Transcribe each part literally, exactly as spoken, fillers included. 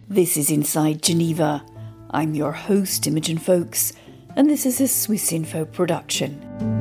This is Inside Geneva. I'm your host, Imogen Folks, and this is a Swiss Info production.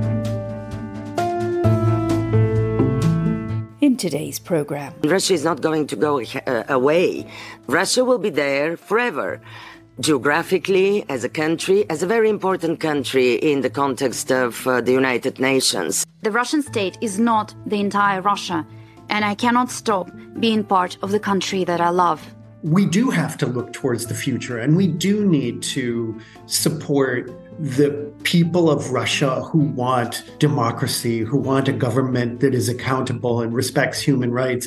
In today's programme, Russia is not going to go uh, away. Russia will be there forever. Geographically, as a country, as a very important country in the context of uh, the United Nations. The Russian state is not the entire Russia, and I cannot stop being part of the country that I love. We do have to look towards the future, and we do need to support the people of Russia who want democracy, who want a government that is accountable and respects human rights.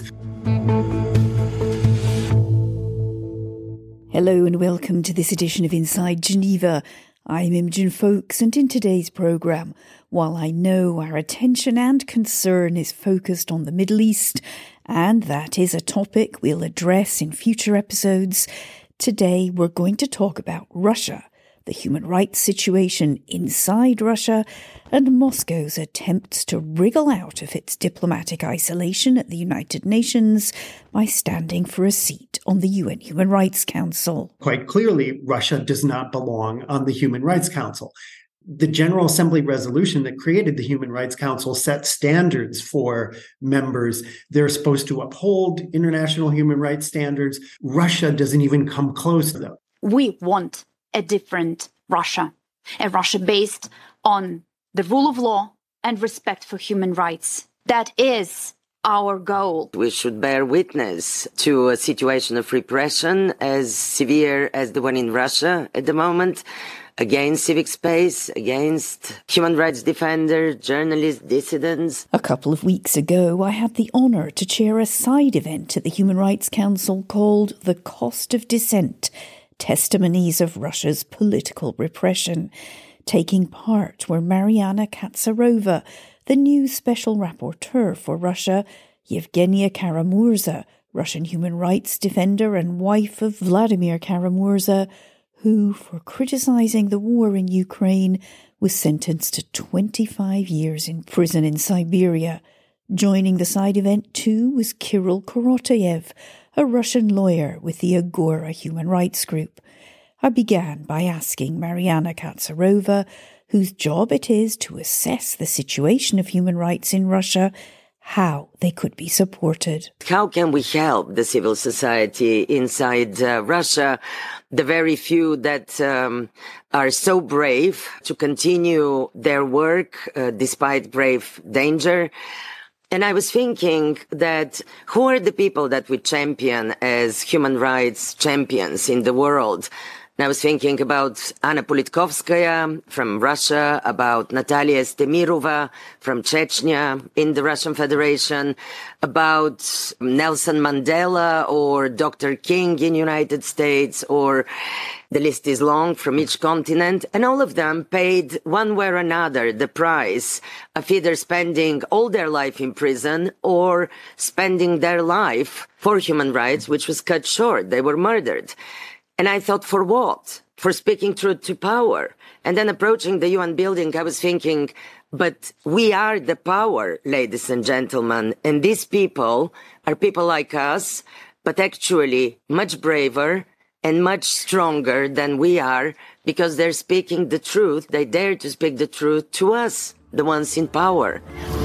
Hello and welcome to this edition of Inside Geneva. I'm Imogen Folks, and in today's programme, while I know our attention and concern is focused on the Middle East, and that is a topic we'll address in future episodes, today we're going to talk about Russia, the human rights situation inside Russia, and Moscow's attempts to wriggle out of its diplomatic isolation at the United Nations by standing for a seat on the U N Human Rights Council. Quite clearly, Russia does not belong on the Human Rights Council. The General Assembly resolution that created the Human Rights Council set standards for members. They're supposed to uphold international human rights standards. Russia doesn't even come close to them. We want a different Russia, a Russia based on the rule of law and respect for human rights. That is our goal. We should bear witness to a situation of repression as severe as the one in Russia at the moment, against civic space, against human rights defenders, journalists, dissidents. A couple of weeks ago, I had the honour to chair a side event at the Human Rights Council called The Cost of Dissent, Testimonies of Russia's Political Repression. Taking part were Mariana Katsarova, the new Special Rapporteur for Russia, Yevgenia Kara-Murza, Russian human rights defender and wife of Vladimir Kara-Murza, who, for criticising the war in Ukraine, was sentenced to twenty-five years in prison in Siberia. Joining the side event too was Kirill Korotayev, a Russian lawyer with the Agora human rights group. I began by asking Mariana Katsarova, whose job it is to assess the situation of human rights in Russia, how they could be supported. How can we help the civil society inside uh, Russia, the very few that um, are so brave to continue their work uh, despite grave danger? And I was thinking that who are the people that we champion as human rights champions in the world? And I was thinking about Anna Politkovskaya from Russia, about Natalia Estemirova from Chechnya in the Russian Federation, about Nelson Mandela or Doctor King in the United States, or the list is long from each continent. And all of them paid one way or another the price of either spending all their life in prison or spending their life for human rights, which was cut short. They were murdered. And I thought, for what? For speaking truth to power. And then approaching the U N building, I was thinking, but we are the power, ladies and gentlemen. And these people are people like us, but actually much braver and much stronger than we are, because they're speaking the truth. They dare to speak the truth to us, the ones in power.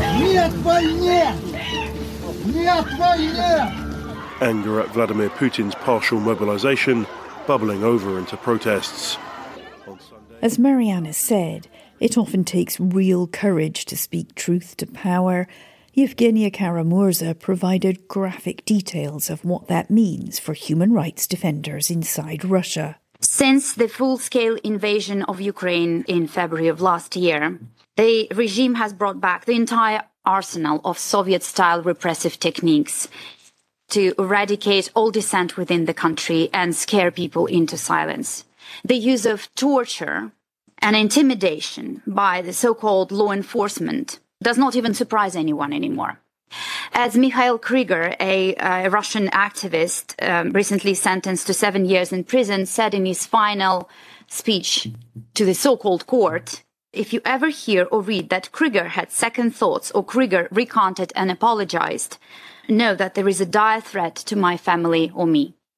Anger at Vladimir Putin's partial mobilization bubbling over into protests. As Mariana said, it often takes real courage to speak truth to power. Yevgenia Kara-Murza provided graphic details of what that means for human rights defenders inside Russia. Since the full-scale invasion of Ukraine in February of last year, the regime has brought back the entire arsenal of Soviet-style repressive techniques to eradicate all dissent within the country and scare people into silence. The use of torture and intimidation by the so-called law enforcement does not even surprise anyone anymore. As Mikhail Kryger, a, a Russian activist um, recently sentenced to seven years in prison, said in his final speech to the so-called court, if you ever hear or read that Kryger had second thoughts or Kryger recanted and apologized, know that there is a dire threat to my family or me.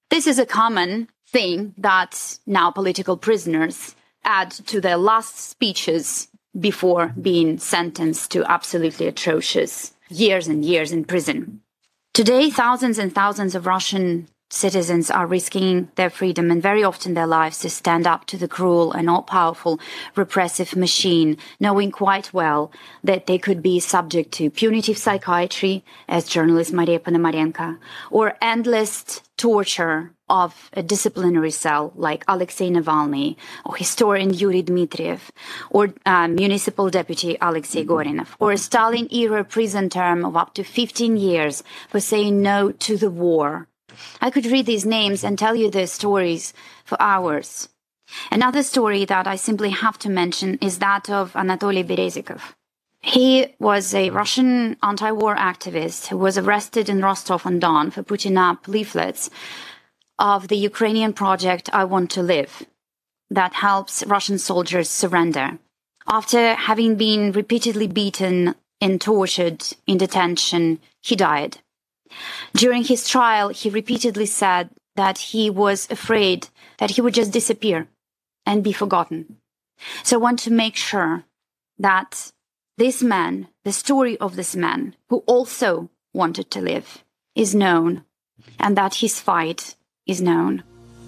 This is a common thing that now political prisoners add to their last speeches before being sentenced to absolutely atrocious years and years in prison. Today, thousands and thousands of Russian citizens are risking their freedom and very often their lives to stand up to the cruel and all-powerful repressive machine, knowing quite well that they could be subject to punitive psychiatry, as journalist Maria Ponomarenko, or endless torture of a disciplinary cell like Alexei Navalny, or historian Yuri Dmitriev, or uh, municipal deputy Alexei Gorinov, or a Stalin-era prison term of up to fifteen years for saying no to the war. I could read these names and tell you their stories for hours. Another story that I simply have to mention is that of Anatoly Berezikov. He was a Russian anti-war activist who was arrested in Rostov-on-Don for putting up leaflets of the Ukrainian project I Want to Live that helps Russian soldiers surrender. After having been repeatedly beaten and tortured in detention, he died. During his trial, he repeatedly said that he was afraid that he would just disappear and be forgotten. So I want to make sure that this man, the story of this man, who also wanted to live, is known, and that his fight is known.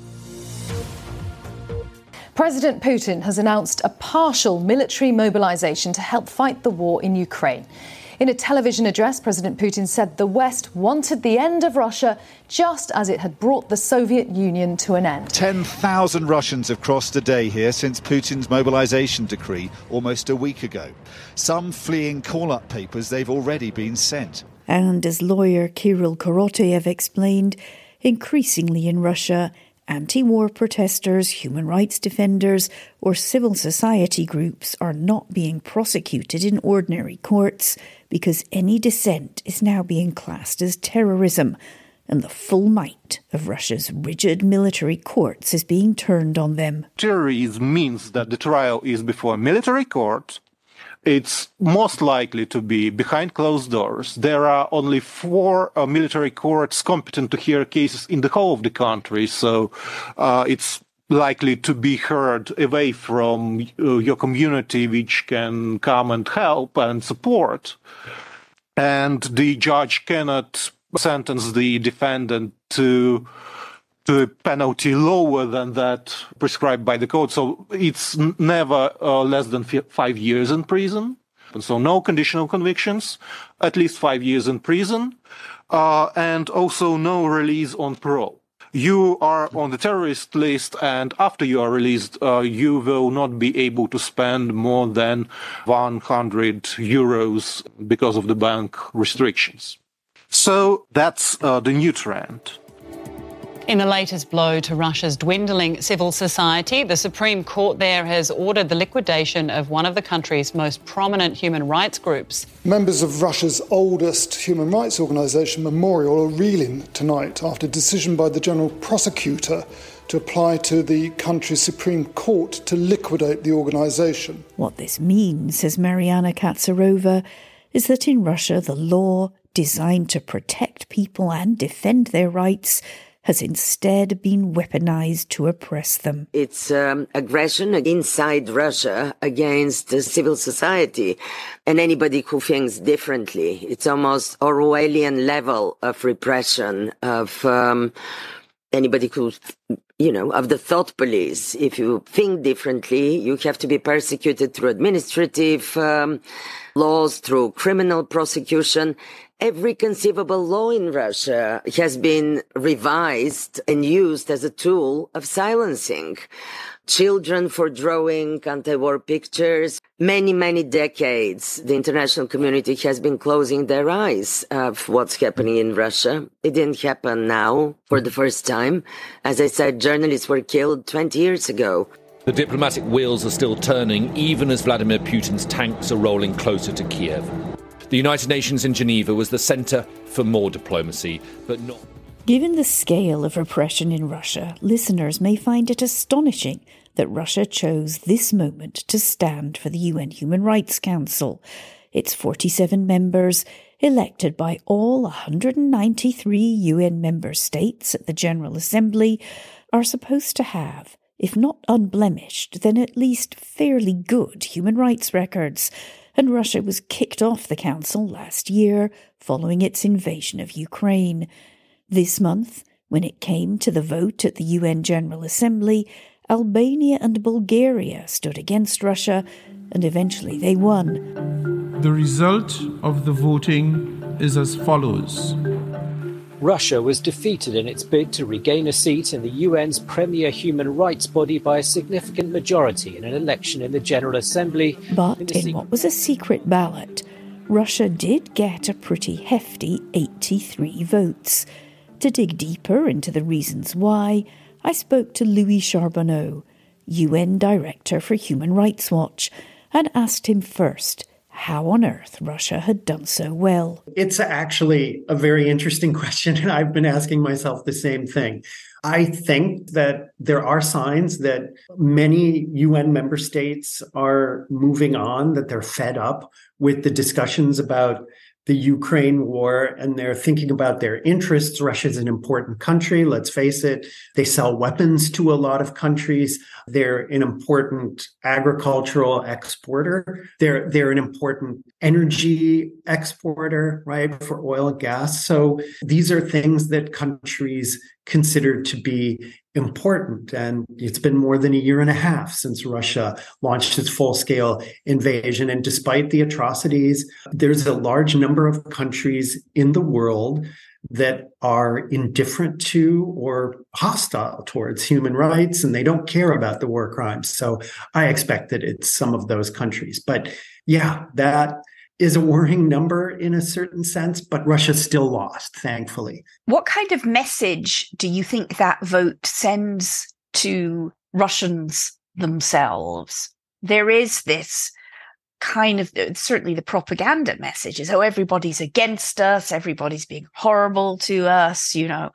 President Putin has announced a partial military mobilization to help fight the war in Ukraine. In a television address, President Putin said the West wanted the end of Russia just as it had brought the Soviet Union to an end. ten thousand Russians have crossed a day here since Putin's mobilization decree almost a week ago. Some fleeing call-up papers they've already been sent. And as lawyer Kirill Koroteyev explained, increasingly in Russia, anti-war protesters, human rights defenders, or civil society groups are not being prosecuted in ordinary courts because any dissent is now being classed as terrorism, and the full might of Russia's rigid military courts is being turned on them. Terrorism means that the trial is before a military court. It's most likely to be behind closed doors. There are only four uh, military courts competent to hear cases in the whole of the country, so uh, it's likely to be heard away from uh, your community, which can come and help and support. And the judge cannot sentence the defendant to to a penalty lower than that prescribed by the code. So it's n- never uh, less than f- five years in prison. And so no conditional convictions, at least five years in prison, uh, and also no release on parole. You are on the terrorist list, and after you are released, uh, you will not be able to spend more than one hundred euros because of the bank restrictions. So that's uh, the new trend. In the latest blow to Russia's dwindling civil society, the Supreme Court there has ordered the liquidation of one of the country's most prominent human rights groups. Members of Russia's oldest human rights organisation, Memorial, are reeling tonight after a decision by the General Prosecutor to apply to the country's Supreme Court to liquidate the organisation. What this means, says Mariana Katsarova, is that in Russia the law, designed to protect people and defend their rights, has instead been weaponized to oppress them. It's um, aggression inside Russia against the civil society and anybody who thinks differently. It's almost Orwellian level of repression of um, anybody who, you know, of the thought police. If you think differently, you have to be persecuted through administrative um, laws, through criminal prosecution. Every conceivable law in Russia has been revised and used as a tool of silencing children for drawing anti-war pictures. Many, many decades, the international community has been closing their eyes of what's happening in Russia. It didn't happen now for the first time. As I said, journalists were killed twenty years ago. The diplomatic wheels are still turning, even as Vladimir Putin's tanks are rolling closer to Kiev. The United Nations in Geneva was the centre for more diplomacy, but not... Given the scale of repression in Russia, listeners may find it astonishing that Russia chose this moment to stand for the U N Human Rights Council. its forty-seven members, elected by all one hundred ninety-three U N member states at the General Assembly, are supposed to have, if not unblemished, then at least fairly good human rights records, and Russia was kicked off the council last year following its invasion of Ukraine. This month, when it came to the vote at the U N General Assembly, Albania and Bulgaria stood against Russia, and eventually they won. The result of the voting is as follows. Russia was defeated in its bid to regain a seat in the U N's premier human rights body by a significant majority in an election in the General Assembly. But in, in what was a secret ballot, Russia did get a pretty hefty eighty-three votes. To dig deeper into the reasons why, I spoke to Louis Charbonneau, U N Director for Human Rights Watch, and asked him first how on earth Russia had done so well. It's actually a very interesting question, and I've been asking myself the same thing. I think that there are signs that many U N member states are moving on, that they're fed up with the discussions about the Ukraine war, and they're thinking about their interests. Russia's an important country, let's face it. They sell weapons to a lot of countries. They're an important agricultural exporter. They're, they're an important energy exporter, right, for oil and gas. So these are things that countries consider to be important. And it's been more than a year and a half since Russia launched its full-scale invasion. And despite the atrocities, there's a large number of countries in the world that are indifferent to or hostile towards human rights, and they don't care about the war crimes. So I expect that it's some of those countries. But yeah, that is a worrying number in a certain sense, but Russia still lost, thankfully. What kind of message do you think that vote sends to Russians themselves? There is this kind of, certainly the propaganda message is, oh, everybody's against us, everybody's being horrible to us, you know.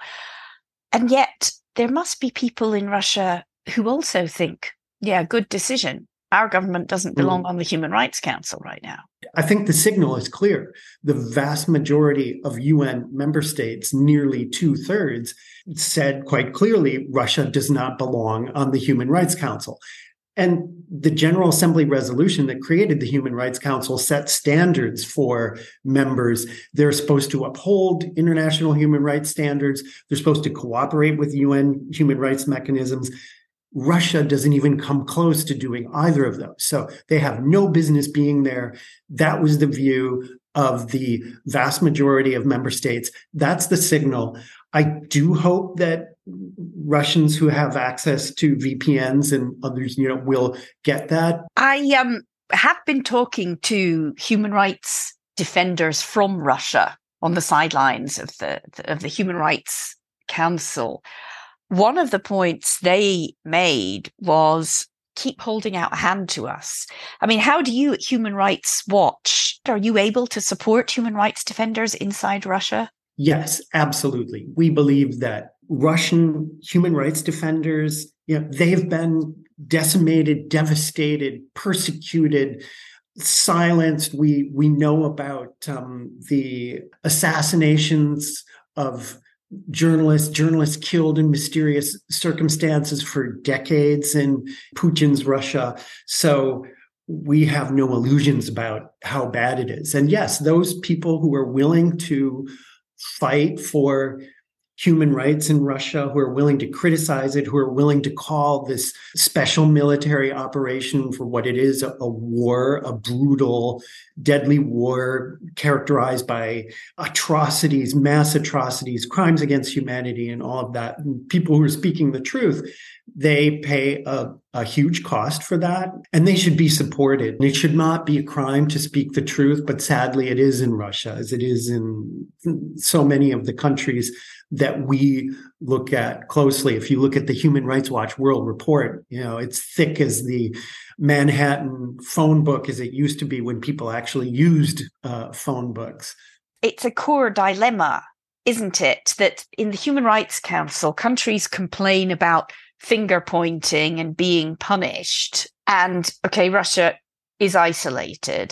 And yet there must be people in Russia who also think, yeah, good decision. Our government doesn't belong mm. on the Human Rights Council right now. I think the signal is clear. The vast majority of U N member states, nearly two-thirds, said quite clearly Russia does not belong on the Human Rights Council. And the General Assembly resolution that created the Human Rights Council set standards for members. They're supposed to uphold international human rights standards. They're supposed to cooperate with U N human rights mechanisms. Russia doesn't even come close to doing either of those. So they have no business being there. That was the view of the vast majority of member states. That's the signal. I do hope that Russians who have access to V P Ns and others, you know, will get that. I um, have been talking to human rights defenders from Russia on the sidelines of the of the Human Rights Council. One of the points they made was keep holding out a hand to us. I mean, how do you at Human Rights Watch, are you able to support human rights defenders inside Russia? Yes, absolutely. We believe that Russian human rights defenders, you know, they've been decimated, devastated, persecuted, silenced. We we know about um, the assassinations of journalists, journalists killed in mysterious circumstances for decades in Putin's Russia. So we have no illusions about how bad it is. And yes, those people who are willing to fight for human rights in Russia, who are willing to criticize it, who are willing to call this special military operation for what it is, a, a war, a brutal, deadly war characterized by atrocities, mass atrocities, crimes against humanity, and all of that. And people who are speaking the truth, they pay a, a huge cost for that, and they should be supported. It should not be a crime to speak the truth, but sadly it is in Russia, as it is in so many of the countries that we look at closely. If you look at the Human Rights Watch World Report, you know, it's thick as the Manhattan phone book as it used to be when people actually used uh, phone books. It's a core dilemma, isn't it, that in the Human Rights Council, countries complain about finger pointing and being punished. And, okay, Russia is isolated.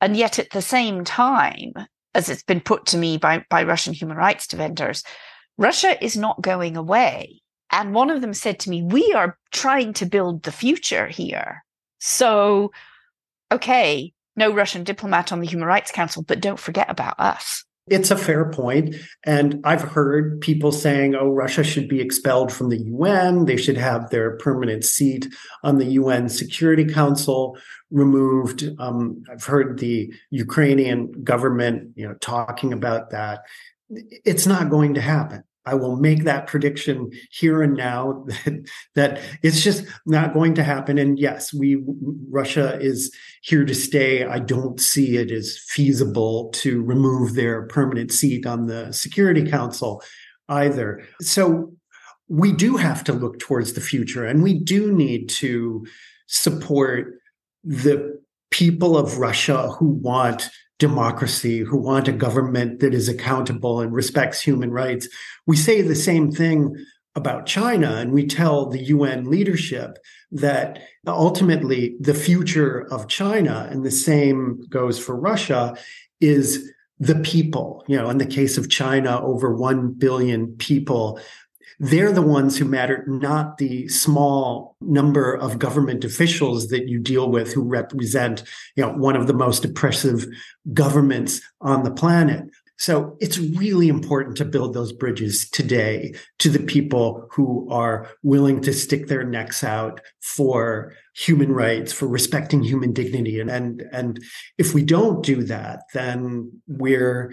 And yet at the same time, as it's been put to me by, by Russian human rights defenders, Russia is not going away. And one of them said to me, we are trying to build the future here. So, okay, no Russian diplomat on the Human Rights Council, but don't forget about us. It's a fair point. And I've heard people saying, oh, Russia should be expelled from the U N. They should have their permanent seat on the U N Security Council removed. Um, I've heard the Ukrainian government, you know, talking about that. It's not going to happen. I will make that prediction here and now that, that it's just not going to happen. And yes, we Russia is here to stay. I don't see it as feasible to remove their permanent seat on the Security Council either. So we do have to look towards the future, and we do need to support the people of Russia who want democracy, who want a government that is accountable and respects human rights. We say the same thing about China, and we tell the U N leadership that ultimately the future of China, and the same goes for Russia, is the people. You know, in the case of China, over one billion people. They're the ones who matter, not the small number of government officials that you deal with who represent, you know, one of the most oppressive governments on the planet. So it's really important to build those bridges today to the people who are willing to stick their necks out for human rights, for respecting human dignity. And, and, and if we don't do that, then we're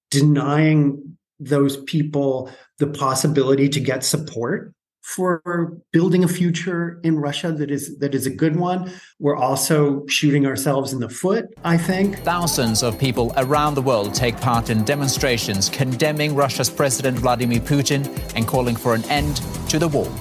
denying those people the possibility to get support for building a future in Russia that is that is a good one. We're also shooting ourselves in the foot, I think. Thousands of people around the world take part in demonstrations condemning Russia's President Vladimir Putin and calling for an end to the war.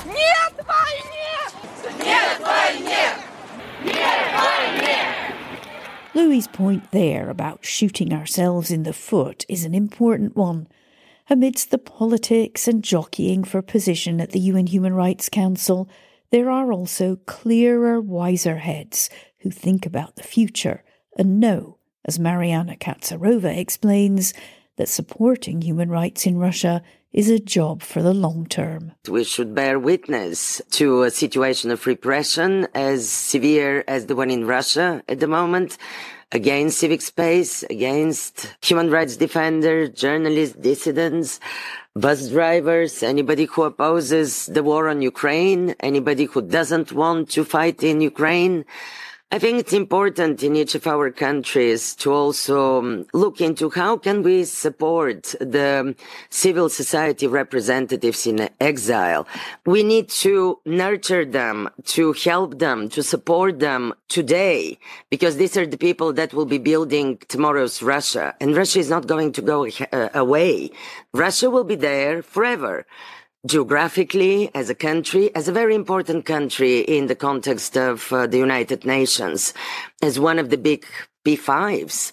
Louis' point there about shooting ourselves in the foot is an important one. Amidst the politics and jockeying for position at the U N Human Rights Council, there are also clearer, wiser heads who think about the future and know, as Mariana Katsarova explains, that supporting human rights in Russia is a job for the long term. We should bear witness to a situation of repression as severe as the one in Russia at the moment, against civic space, against human rights defenders, journalists, dissidents, bus drivers, anybody who opposes the war on Ukraine, anybody who doesn't want to fight in Ukraine. I think it's important in each of our countries to also look into how can we support the civil society representatives in exile. We need to nurture them, to help them, to support them today, because these are the people that will be building tomorrow's Russia. And Russia is not going to go uh, away. Russia will be there forever. Geographically, as a country, as a very important country in the context of uh, the United Nations, as one of the big P fives.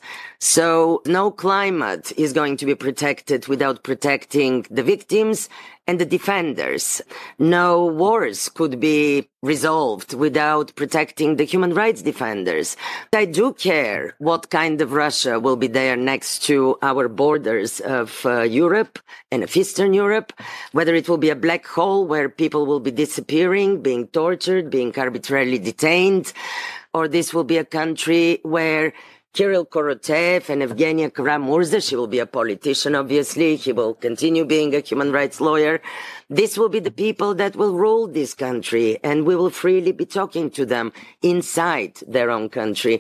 So no climate is going to be protected without protecting the victims and the defenders. No wars could be resolved without protecting the human rights defenders. I do care what kind of Russia will be there next to our borders of uh, Europe and of Eastern Europe, whether it will be a black hole where people will be disappearing, being tortured, being arbitrarily detained, or this will be a country where Kirill Korotev and Evgenia Kara-Murza, she will be a politician, obviously. He will continue being a human rights lawyer. This will be the people that will rule this country, and we will freely be talking to them inside their own country.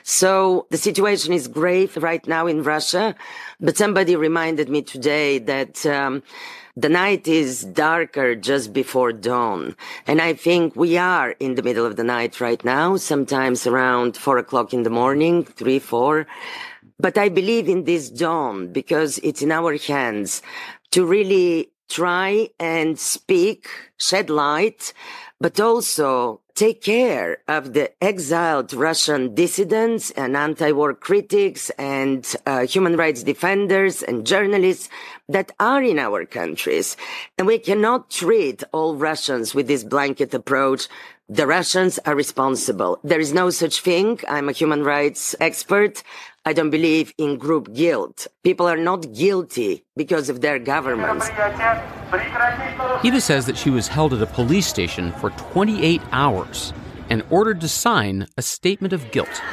So the situation is grave right now in Russia, but somebody reminded me today that um, the night is darker just before dawn. And I think we are in the middle of the night right now, sometimes around four o'clock in the morning, three, four. But I believe in this dawn because it's in our hands to really try and speak, shed light, but also take care of the exiled Russian dissidents and anti-war critics and uh, human rights defenders and journalists that are in our countries. And we cannot treat all Russians with this blanket approach. The Russians are responsible. There is no such thing. I'm a human rights expert. I don't believe in group guilt. People are not guilty because of their governments. Eva says that she was held at a police station for twenty-eight hours and ordered to sign a statement of guilt.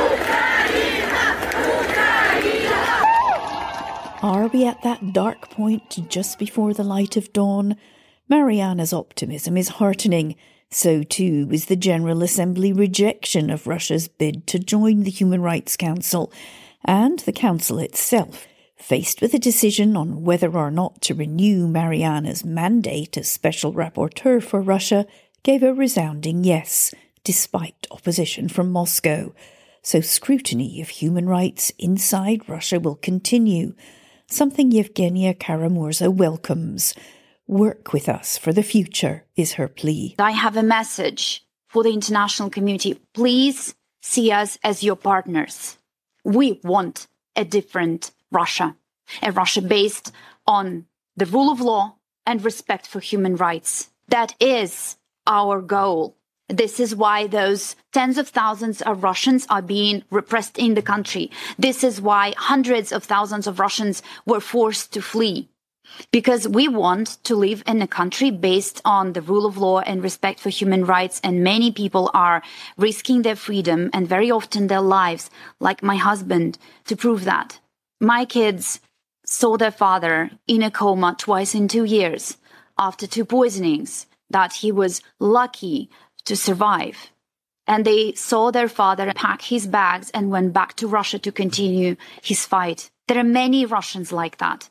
Are we at that dark point just before the light of dawn? Mariana's optimism is heartening. So too is the General Assembly rejection of Russia's bid to join the Human Rights Council, and the Council itself, faced with a decision on whether or not to renew Mariana's mandate as Special Rapporteur for Russia, gave a resounding yes, despite opposition from Moscow. So scrutiny of human rights inside Russia will continue, something Yevgenia Kara-Murza welcomes. Work with us for the future is her plea. I have a message for the international community. Please see us as your partners. We want a different Russia, a Russia based on the rule of law and respect for human rights. That is our goal. This is why those tens of thousands of Russians are being repressed in the country. This is why hundreds of thousands of Russians were forced to flee. Because we want to live in a country based on the rule of law and respect for human rights, and many people are risking their freedom and very often their lives, like my husband, to prove that. My kids saw their father in a coma twice in two years after two poisonings that he was lucky to survive. And they saw their father pack his bags and went back to Russia to continue his fight. There are many Russians like that.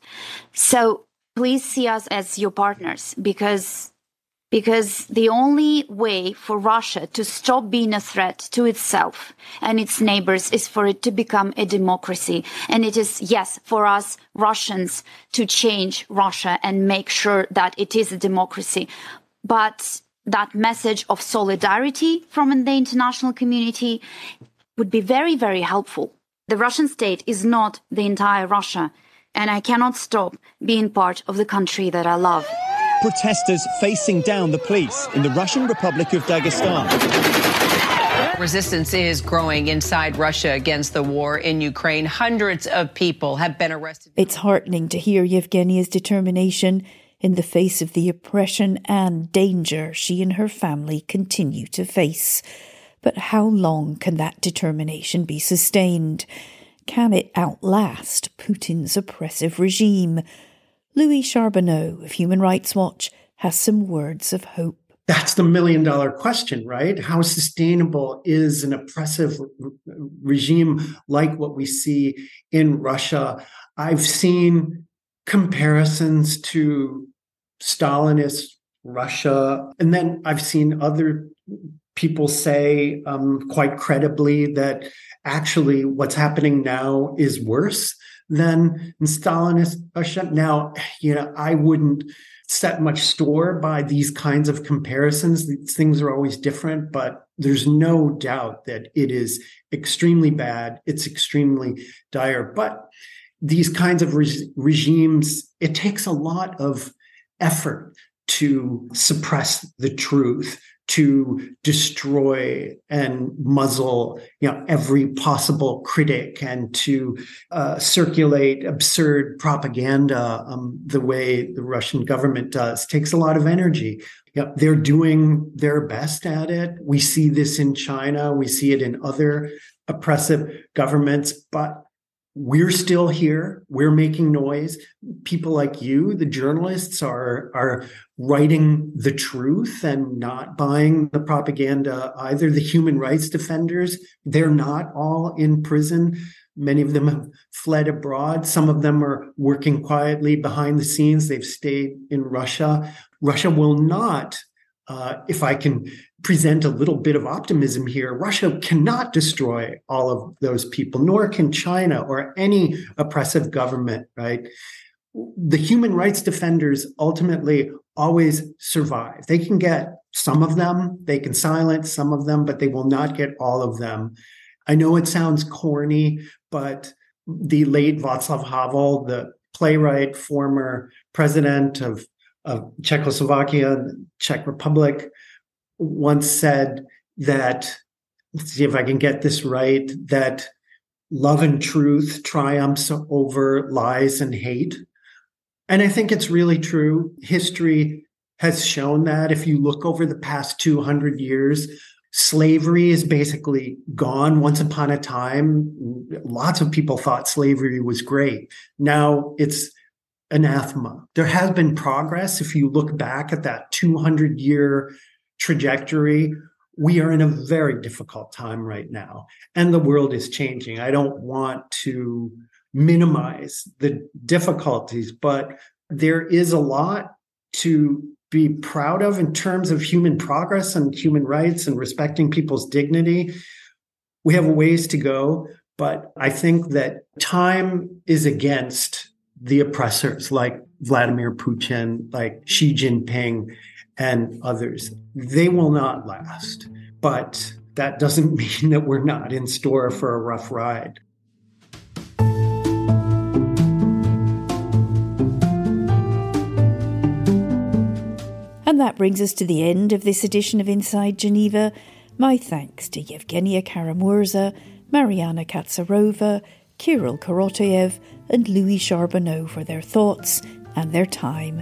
So please see us as your partners, because, because the only way for Russia to stop being a threat to itself and its neighbors is for it to become a democracy. And it is, yes, for us Russians to change Russia and make sure that it is a democracy. But that message of solidarity from the international community would be very, very helpful. The Russian state is not the entire Russia, and I cannot stop being part of the country that I love. Protesters facing down the police in the Russian Republic of Dagestan. Resistance is growing inside Russia against the war in Ukraine. Hundreds of people have been arrested. It's heartening to hear Yevgenia's determination in the face of the oppression and danger she and her family continue to face. But how long can that determination be sustained? Can it outlast Putin's oppressive regime? Louis Charbonneau of Human Rights Watch has some words of hope. That's the million-dollar question, right? How sustainable is an oppressive re- regime like what we see in Russia? I've seen comparisons to Stalinist Russia, and then I've seen other people say um, quite credibly that actually what's happening now is worse than in Stalinist Russia. Now, you know, I wouldn't set much store by these kinds of comparisons. These things are always different, but there's no doubt that it is extremely bad. It's extremely dire. But these kinds of re- regimes, it takes a lot of effort to suppress the truth, to destroy and muzzle, you know, every possible critic, and to uh, circulate absurd propaganda um, the way the Russian government does. It takes a lot of energy. You know, they're doing their best at it. We see this in China. We see it in other oppressive governments, but we're still here. We're making noise. People like you, the journalists, are, are writing the truth and not buying the propaganda either. The human rights defenders, they're not all in prison. Many of them have fled abroad. Some of them are working quietly behind the scenes. They've stayed in Russia. Russia will not, uh, if I can present a little bit of optimism here, Russia cannot destroy all of those people, nor can China or any oppressive government, right? The human rights defenders ultimately always survive. They can get some of them, they can silence some of them, but they will not get all of them. I know it sounds corny, but the late Václav Havel, the playwright, former president of, of Czechoslovakia, Czech Republic, once said that, let's see if I can get this right, that love and truth triumphs over lies and hate. And I think it's really true. History has shown that. If you look over the past two hundred years, slavery is basically gone. Once upon a time, lots of people thought slavery was great. Now it's anathema. There has been progress. If you look back at that two hundred year trajectory, we are in a very difficult time right now, and the world is changing. I don't want to minimize the difficulties, but there is a lot to be proud of in terms of human progress and human rights and respecting people's dignity. We have a ways to go, but I think that time is against the oppressors like Vladimir Putin, like Xi Jinping, and others. They will not last, but that doesn't mean that we're not in store for a rough ride. And that brings us to the end of this edition of Inside Geneva. My thanks to Yevgenia Karamurza, Mariana Katsarova, Kirill Korotayev and Louis Charbonneau for their thoughts and their time.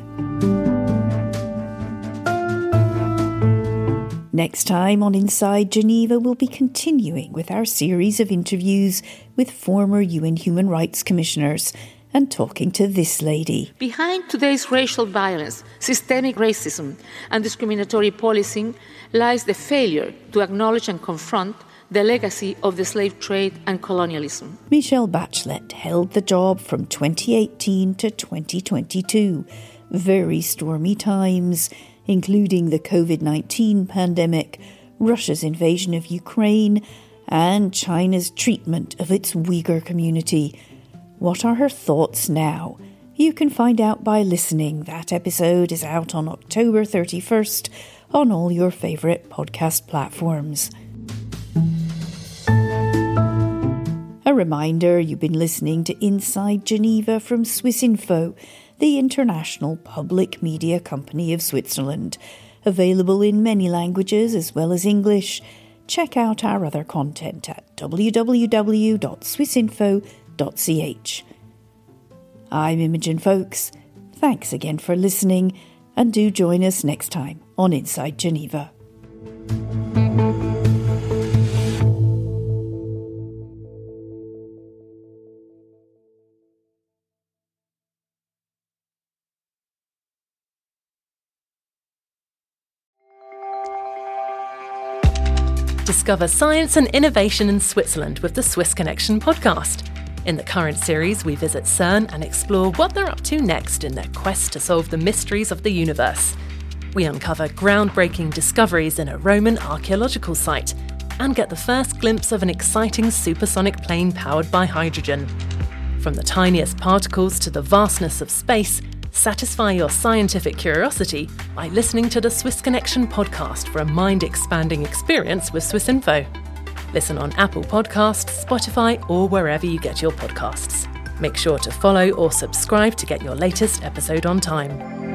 Next time on Inside Geneva, we'll be continuing with our series of interviews with former U N Human Rights Commissioners and talking to this lady. Behind today's racial violence, systemic racism and discriminatory policing lies the failure to acknowledge and confront the legacy of the slave trade and colonialism. Michelle Bachelet held the job from twenty eighteen to twenty twenty-two. Very stormy times, including the covid nineteen pandemic, Russia's invasion of Ukraine, and China's treatment of its Uyghur community. What are her thoughts now? You can find out by listening. That episode is out on October thirty-first on all your favourite podcast platforms. A reminder, you've been listening to Inside Geneva from Swissinfo, the international public media company of Switzerland. Available in many languages as well as English. Check out our other content at w w w dot swissinfo dot c h. I'm Imogen Folks. Thanks again for listening, and do join us next time on Inside Geneva. Discover science and innovation in Switzerland with the Swiss Connection podcast. In the current series, we visit CERN and explore what they're up to next in their quest to solve the mysteries of the universe. We uncover groundbreaking discoveries in a Roman archaeological site and get the first glimpse of an exciting supersonic plane powered by hydrogen. From the tiniest particles to the vastness of space, satisfy your scientific curiosity by listening to the Swiss Connection podcast for a mind-expanding experience with Swissinfo. Listen on Apple Podcasts, Spotify, or wherever you get your podcasts. Make sure to follow or subscribe to get your latest episode on time.